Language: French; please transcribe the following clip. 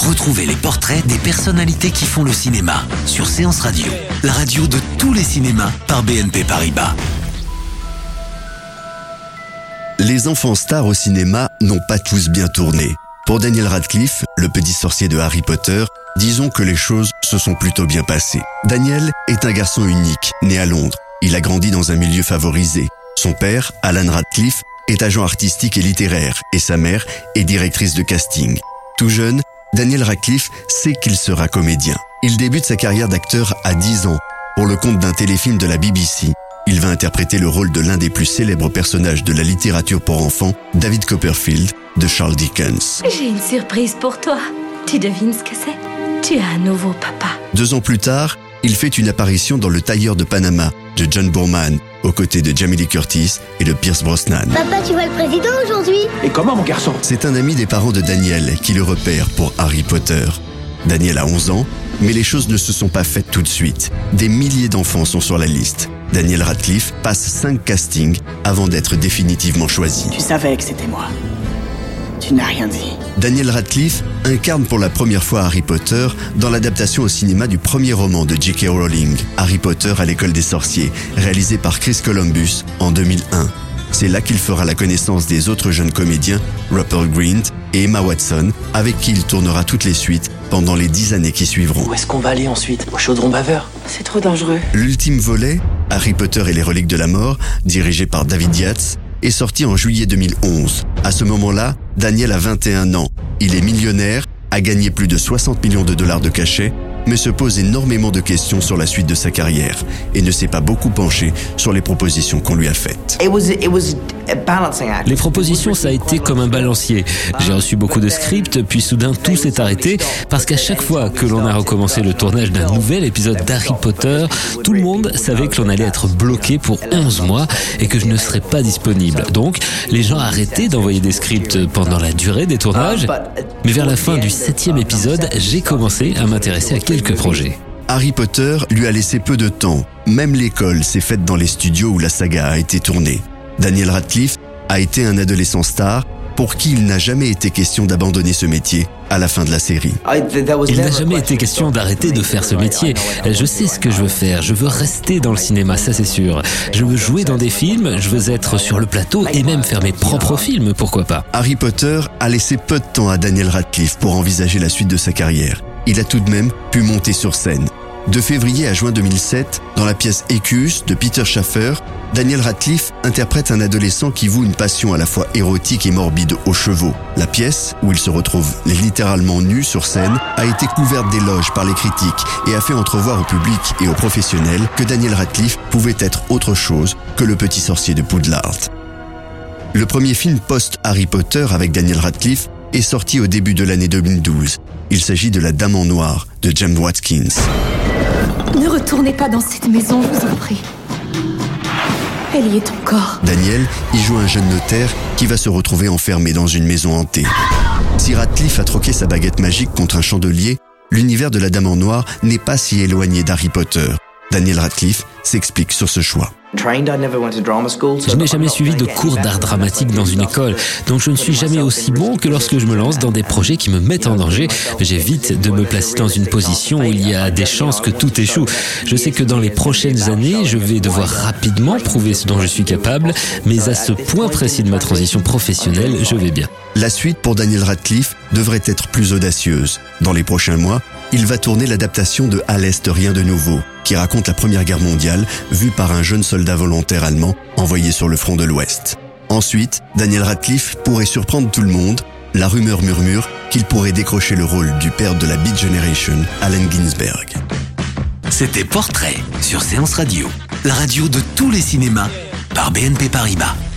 Retrouvez les portraits des personnalités qui font le cinéma sur Séance Radio, la radio de tous les cinémas par BNP Paribas. Les enfants stars au cinéma n'ont pas tous bien tourné. Pour Daniel Radcliffe, le petit sorcier de Harry Potter, disons que les choses se sont plutôt bien passées. Daniel est un garçon unique, né à Londres. Il a grandi dans un milieu favorisé. Son père, Alan Radcliffe, est agent artistique et littéraire et sa mère est directrice de casting. Tout jeune, Daniel Radcliffe sait qu'il sera comédien. Il débute sa carrière d'acteur à 10 ans pour le compte d'un téléfilm de la BBC. Il va interpréter le rôle de l'un des plus célèbres personnages de la littérature pour enfants, David Copperfield, de Charles Dickens. J'ai une surprise pour toi. Tu devines ce que c'est? Tu as un nouveau papa. 2 ans plus tard, il fait une apparition dans Le Tailleur de Panama de John Boorman, aux côtés de Jamie Lee Curtis et de Pierce Brosnan. Papa, tu vois le président aujourd'hui? Et comment, mon garçon? C'est un ami des parents de Daniel qui le repère pour Harry Potter. Daniel a 11 ans, mais les choses ne se sont pas faites tout de suite. Des milliers d'enfants sont sur la liste. Daniel Radcliffe passe 5 castings avant d'être définitivement choisi. Tu savais que c'était moi. Tu n'as rien dit. Daniel Radcliffe incarne pour la première fois Harry Potter dans l'adaptation au cinéma du premier roman de J.K. Rowling, Harry Potter à l'école des sorciers, réalisé par Chris Columbus en 2001. C'est là qu'il fera la connaissance des autres jeunes comédiens, Rupert Grint et Emma Watson, avec qui il tournera toutes les suites pendant les 10 années qui suivront. Où est-ce qu'on va aller ensuite? Au chaudron baveur? C'est trop dangereux. L'ultime volet, Harry Potter et les reliques de la mort, dirigé par David Yates, est sorti en juillet 2011. À ce moment-là, Daniel a 21 ans. Il est millionnaire, a gagné plus de 60 millions de dollars de cachet, mais se pose énormément de questions sur la suite de sa carrière et ne s'est pas beaucoup penché sur les propositions qu'on lui a faites. Les propositions, ça a été comme un balancier. J'ai reçu beaucoup de scripts, puis soudain tout s'est arrêté parce qu'à chaque fois que l'on a recommencé le tournage d'un nouvel épisode d'Harry Potter, tout le monde savait que l'on allait être bloqué pour 11 mois et que je ne serais pas disponible. Donc, les gens arrêtaient d'envoyer des scripts pendant la durée des tournages, mais vers la fin du 7e épisode, j'ai commencé à m'intéresser à quelques projets. Harry Potter lui a laissé peu de temps. Même l'école s'est faite dans les studios où la saga a été tournée. Daniel Radcliffe a été un adolescent star pour qui il n'a jamais été question d'abandonner ce métier à la fin de la série. Il n'a jamais été question d'arrêter de faire ce métier. Je sais ce que je veux faire. Je veux rester dans le cinéma, ça c'est sûr. Je veux jouer dans des films, je veux être sur le plateau et même faire mes propres films, pourquoi pas. Harry Potter a laissé peu de temps à Daniel Radcliffe pour envisager la suite de sa carrière. Il a tout de même pu monter sur scène. De février à juin 2007, dans la pièce Écus de Peter Shaffer, Daniel Radcliffe interprète un adolescent qui voue une passion à la fois érotique et morbide aux chevaux. La pièce, où il se retrouve littéralement nu sur scène, a été couverte d'éloges par les critiques et a fait entrevoir au public et aux professionnels que Daniel Radcliffe pouvait être autre chose que le petit sorcier de Poudlard. Le premier film post-Harry Potter avec Daniel Radcliffe est sorti au début de l'année 2012. Il s'agit de La Dame en Noir de James Watkins. Ne retournez pas dans cette maison, je vous en prie. Elle y est encore. Daniel y joue un jeune notaire qui va se retrouver enfermé dans une maison hantée. Si Radcliffe a troqué sa baguette magique contre un chandelier, l'univers de La Dame en Noir n'est pas si éloigné d'Harry Potter. Daniel Radcliffe s'explique sur ce choix. Je n'ai jamais suivi de cours d'art dramatique dans une école, donc je ne suis jamais aussi bon que lorsque je me lance dans des projets qui me mettent en danger. J'évite de me placer dans une position où il y a des chances que tout échoue. Je sais que dans les prochaines années, je vais devoir rapidement prouver ce dont je suis capable, mais à ce point précis de ma transition professionnelle, je vais bien. La suite pour Daniel Radcliffe devrait être plus audacieuse. Dans les prochains mois, il va tourner l'adaptation de À l'Est, rien de nouveau, qui raconte la Première Guerre mondiale, vue par un jeune soldat volontaire allemand envoyé sur le front de l'Ouest. Ensuite, Daniel Radcliffe pourrait surprendre tout le monde. La rumeur murmure qu'il pourrait décrocher le rôle du père de la Beat Generation, Allen Ginsberg. C'était Portrait sur Séance Radio, la radio de tous les cinémas par BNP Paribas.